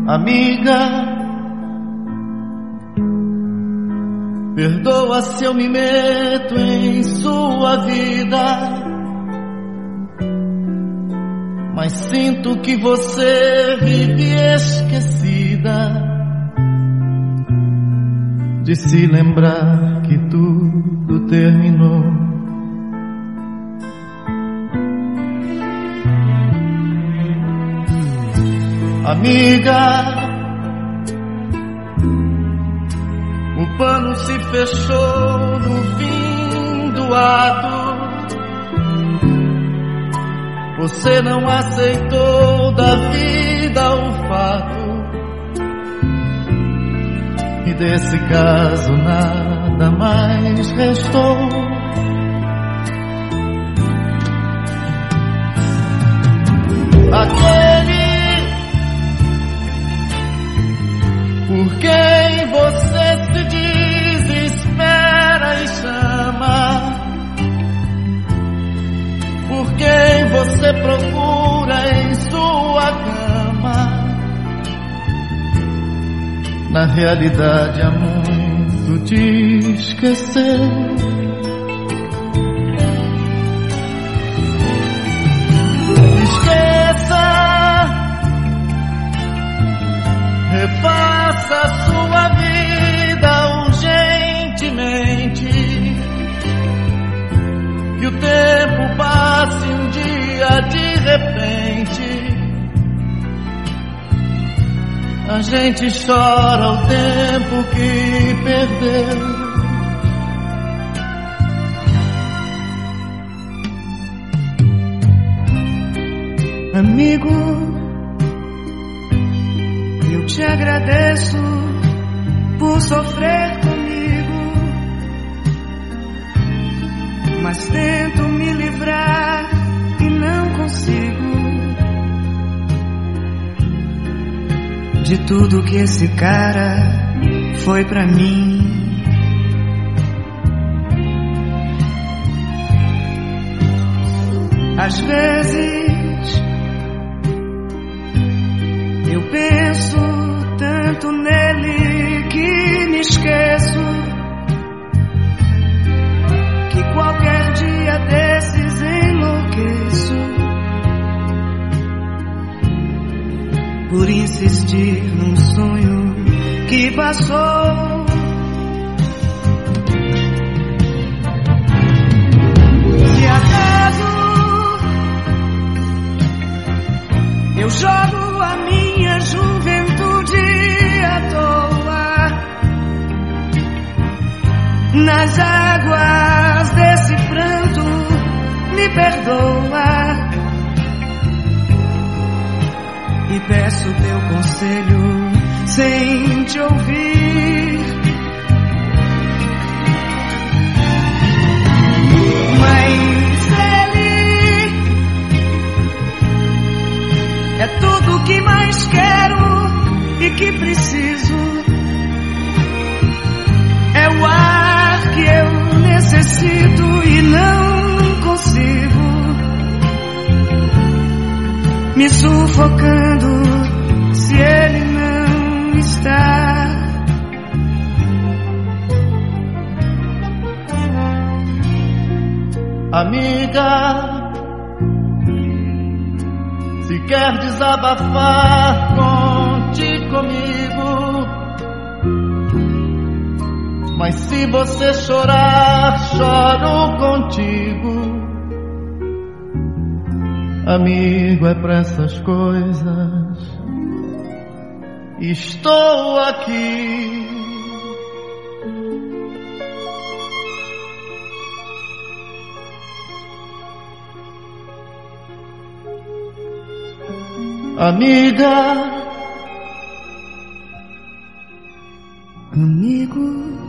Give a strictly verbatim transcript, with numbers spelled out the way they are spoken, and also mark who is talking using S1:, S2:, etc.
S1: Amiga, perdoa se eu me meto em sua vida, mas sinto que você vive esquecida de se lembrar que tudo terminou. Amiga, o pano se fechou no fim do ato. Você não aceitou da vida o fato, e desse caso nada mais restou. Aquele por quem você se desespera e chama, por quem você procura em sua cama, na realidade há muito te esqueceu. Esqueça, refaça sua vida urgentemente, que o tempo passe um dia de repente. A gente chora o tempo que perdeu.
S2: Amigo, eu te agradeço por sofrer comigo, mas tento me livrar e não consigo de tudo que esse cara foi pra mim. Às vezes eu penso tanto nele que me esqueço que qualquer dia desses enlouqueço por insistir num sonho que passou. Se acaso eu jogo a minha juventude à toa nas águas desse pranto, me perdoa e peço teu conselho sem te ouvir. Mas ele é tudo que mais quero e que preciso. É o ar que eu necessito e não consigo, me sufocando se ele não está.
S1: Amiga, se quer desabafar, conte comigo, mas se você chorar, choro contigo. Amigo, é pra essas coisas estou aqui. Amiga,
S2: amigo,